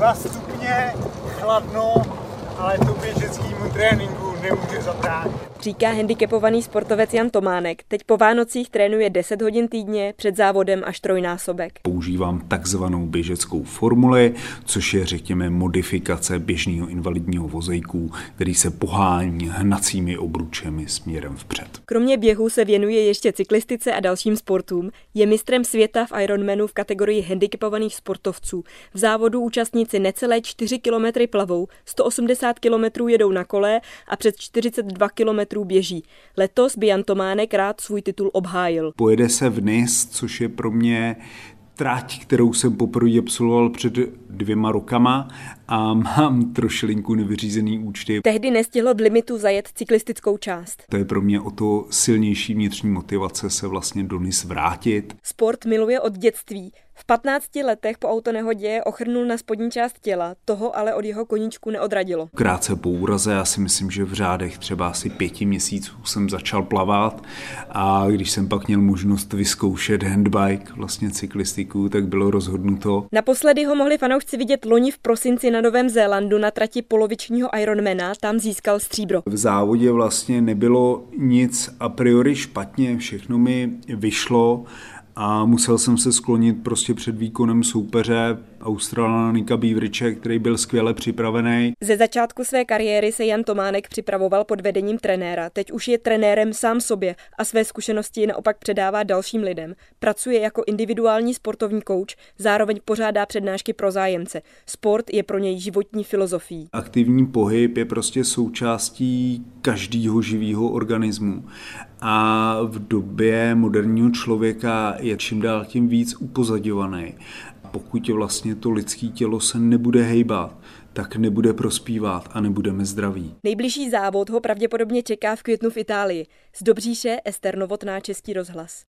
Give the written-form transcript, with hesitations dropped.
2 stupně, chladno, ale to běžeckému tréninku nemůže zabránit. Říká handicapovaný sportovec Jan Tománek. Teď po Vánocích trénuje 10 hodin týdně, před závodem až 3násobek. Používám takzvanou běžeckou formuli, což je, řekněme, modifikace běžného invalidního vozejku, který se pohání hnacími obručemi směrem vpřed. Kromě běhu se věnuje ještě cyklistice a dalším sportům. Je mistrem světa v Ironmanu v kategorii handicapovaných sportovců. V závodu účastníci necelé 4 kilometry plavou, 180 kilometrů jedou na kole a přes 42 kilometrů běží. Letos by Jan Tománek rád svůj titul obhájil. Pojede se v Nice, což je pro mě trať, kterou jsem poprvé absolvoval před 2 rokama a mám trošilinku nevyřízený účty. Tehdy nestihlo v limitu zajet cyklistickou část. To je pro mě o to silnější vnitřní motivace se vlastně do Nice vrátit. Sport miluje od dětství. V 15 letech po autonehodě ochrnul na spodní část těla, toho ale od jeho koníčku neodradilo. Krátce po úraze, já si myslím, že v řádech třeba asi 5 měsíců jsem začal plavat a když jsem pak měl možnost vyzkoušet handbike, vlastně cyklistiku, tak bylo rozhodnuto. Naposledy ho mohli fanoušci vidět loni v prosinci na Novém Zélandu na trati polovičního Ironmana, tam získal stříbro. V závodě vlastně nebylo nic a priori špatně, všechno mi vyšlo a musel jsem se sklonit prostě před výkonem soupeře Australana Nicka Beveridge, který byl skvěle připravený. Ze začátku své kariéry se Jan Tománek připravoval pod vedením trenéra. Teď už je trenérem sám sobě a své zkušenosti naopak předává dalším lidem. Pracuje jako individuální sportovní kouč, zároveň pořádá přednášky pro zájemce. Sport je pro něj životní filozofií. Aktivní pohyb je prostě součástí každého živého organismu. A v době moderního člověka je čím dál tím víc upozadňovaný. Pokud vlastně to lidské tělo se nebude hejbat, tak nebude prospívat a nebudeme zdraví. Nejbližší závod ho pravděpodobně čeká v květnu v Itálii. Z Dobříše Ester Novotná, Český rozhlas.